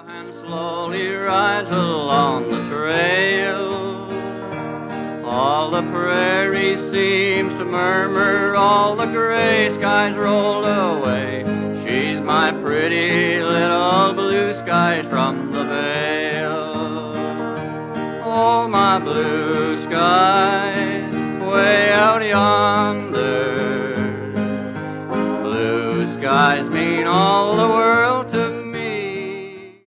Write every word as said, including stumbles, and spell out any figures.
And slowly rides along the trail. All the prairie seems to murmur, all the gray skies rolled away. She's my pretty little blue skies from the vale. Oh, my blue skies, way out yonder.